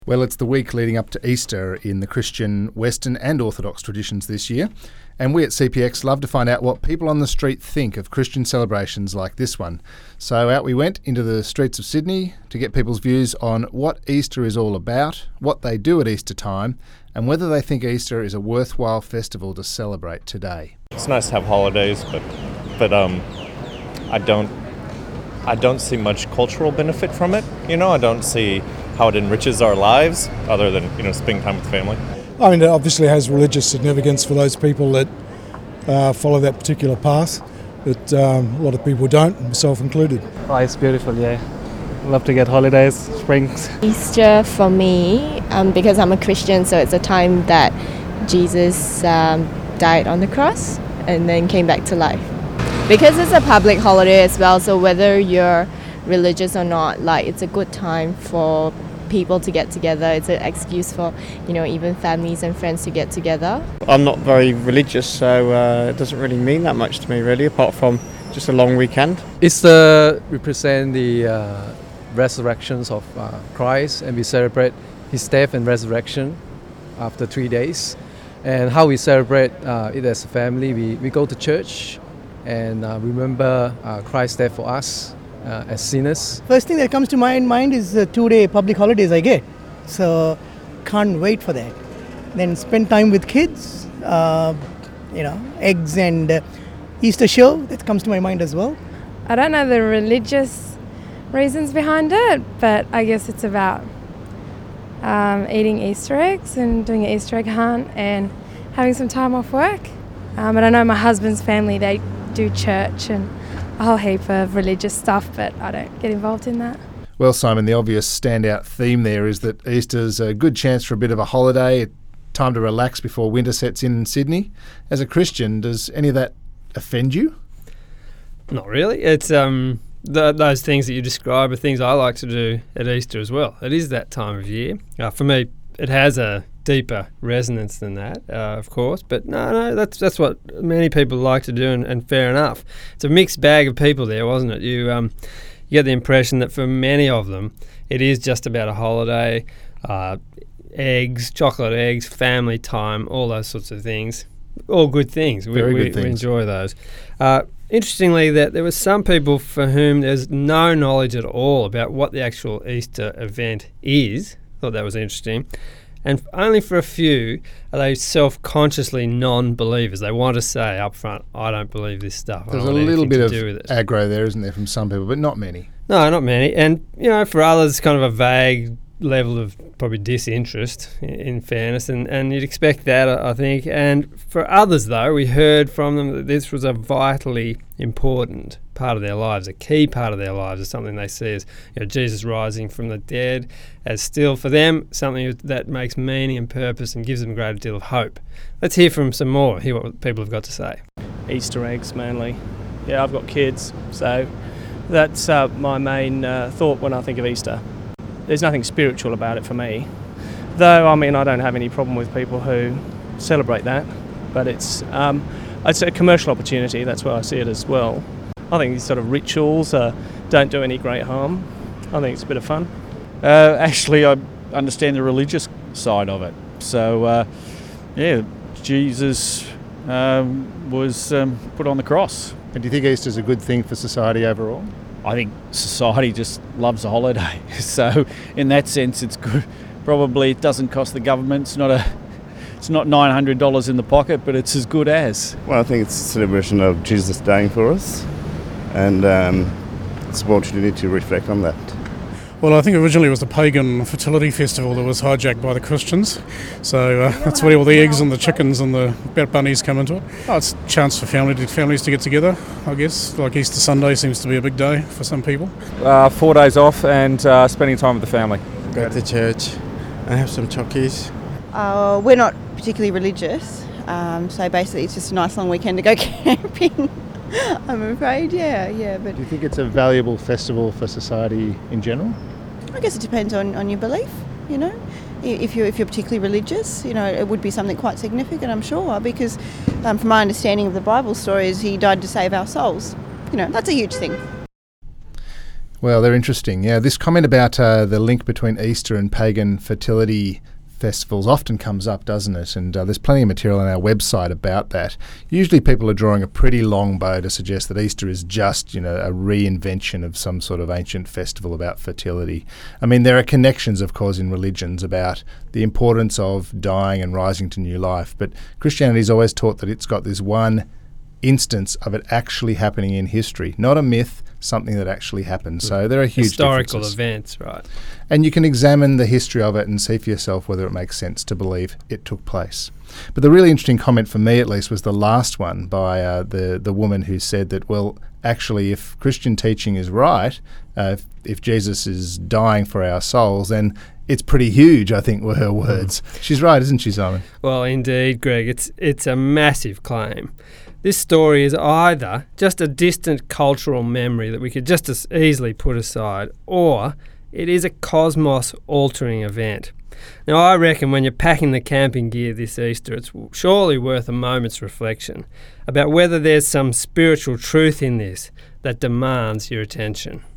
Well, it's the week leading up to Easter in the Christian, Western and Orthodox traditions this year, and we at CPX love to find out what people on the street think of Christian celebrations like this one. So out we went into the streets of Sydney to get people's views on what Easter is all about, what they do at Easter time, and whether they think Easter is a worthwhile festival to celebrate today. It's nice to have holidays, but I don't see much cultural benefit from it. I don't see how it enriches our lives other than, spending time with family. I mean, it obviously has religious significance for those people that follow that particular path, but a lot of people don't, myself included. Oh, it's beautiful, yeah. Love to get holidays, springs. Easter for me, because I'm a Christian, so it's a time that Jesus died on the cross and then came back to life. Because it's a public holiday as well, so whether you're religious or not, it's a good time for people to get together. It's an excuse for, even families and friends to get together. I'm not very religious, so it doesn't really mean that much to me, really, apart from just a long weekend. Easter represents the resurrections of Christ, and we celebrate his death and resurrection after 3 days. And how we celebrate it as a family, we go to church and remember Christ's death for us as sinners. First thing that comes to my mind is the 2-day public holidays I get. So can't wait for that. Then spend time with kids, eggs and Easter show, that comes to my mind as well. I don't know the religious reasons behind it, but I guess it's about eating Easter eggs and doing an Easter egg hunt and having some time off work. But I know my husband's family, they do church and a whole heap of religious stuff, but I don't get involved in that. Well, Simon, the obvious standout theme there is that Easter's a good chance for a bit of a holiday, time to relax before winter sets in Sydney. As a Christian, does any of that offend you? Not really. It's those things that you describe are things I like to do at Easter as well. It is that time of year. For me, it has a deeper resonance than that, of course, but no, that's what many people like to do, and fair enough. It's a mixed bag of people there, wasn't it? You get the impression that for many of them, it is just about a holiday, eggs, chocolate eggs, family time, all those sorts of things. All good things. Very good things. We enjoy those. Interestingly, that there were some people for whom there's no knowledge at all about what the actual Easter event is. Thought that was interesting. And only for a few are they self-consciously non-believers. They want to say up front, I don't believe this stuff. There's a little bit of aggro there, isn't there, from some people, but not many. No, not many. And, for others, kind of a vague level of probably disinterest, in fairness, and you'd expect that, I think. And for others, though, we heard from them that this was a vitally important part of their lives, a key part of their lives, as something they see as Jesus rising from the dead, as still for them something that makes meaning and purpose and gives them a great deal of hope. Let's hear from some more, hear what people have got to say. Easter eggs mainly. Yeah, I've got kids, so that's my main thought when I think of Easter. There's nothing spiritual about it for me, though. I don't have any problem with people who celebrate that, but it's a commercial opportunity. That's where I see it as well. I think these sort of rituals don't do any great harm. I think it's a bit of fun. Actually, I understand the religious side of it. So, Jesus was put on the cross. And do you think Easter's a good thing for society overall? I think society just loves a holiday. So in that sense, it's good. Probably it doesn't cost the government. It's not $900 in the pocket, but it's as good as. Well, I think it's a celebration of Jesus dying for us, and it's an opportunity to reflect on that. Well, I think originally it was the pagan fertility festival that was hijacked by the Christians. So that's where all the eggs and the chickens and the bunnies come into it. Oh, it's a chance for families to get together, I guess. Like Easter Sunday seems to be a big day for some people. 4 days off and spending time with the family. Go to church and have some chockies. We're not particularly religious, so basically it's just a nice long weekend to go camping. I'm afraid, yeah. But do you think it's a valuable festival for society in general? I guess it depends on your belief, If you're particularly religious, it would be something quite significant, I'm sure, because from my understanding of the Bible stories, he died to save our souls. That's a huge thing. Well, they're interesting. Yeah, this comment about the link between Easter and pagan fertility festivals often comes up, doesn't it? And there's plenty of material on our website about that. Usually people are drawing a pretty long bow to suggest that Easter is just, a reinvention of some sort of ancient festival about fertility. I mean, there are connections, of course, in religions about the importance of dying and rising to new life, but Christianity's always taught that it's got this one instance of it actually happening in history, not a myth, something that actually happened. So there are huge historical differences. events, right? And you can examine the history of it and see for yourself whether it makes sense to believe it took place. But the really interesting comment for me, at least, was the last one by the woman who said that, well, actually, if Christian teaching is right, if Jesus is dying for our souls, then it's pretty huge, I think, were her words. She's right, isn't she, Simon? Well, indeed, Greg. It's a massive claim. This story is either just a distant cultural memory that we could just as easily put aside, or it is a cosmos-altering event. Now, I reckon when you're packing the camping gear this Easter, it's surely worth a moment's reflection about whether there's some spiritual truth in this that demands your attention.